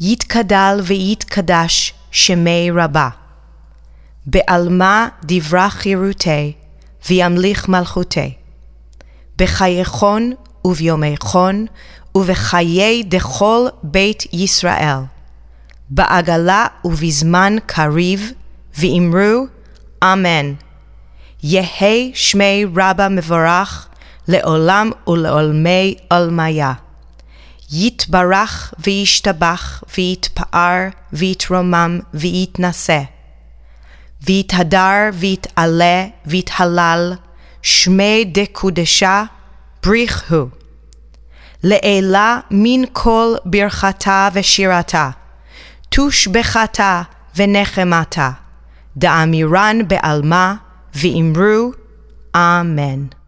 יתגדל ויתקדש שמי רבה. בעלמה דברה חירותי, וימליך מלכותי. בחייכון וביומייכון, ובחיי דכל בית ישראל. בעגלה ובזמן קריב, ואמרו אמן. יהי שמי רבה מבורך, לעולם ולעולמי עולמיה. יתברך וישתבח ויתפאר ויתרומם ויתנשא. ויתהדר ויתעלה ויתהלל, שמי דקודשה בריך הוא. לעילה מן כל ברכתה ושירתה, תושבחתה ונחמתה, דאמירן בעלמה, ואמרו אמן.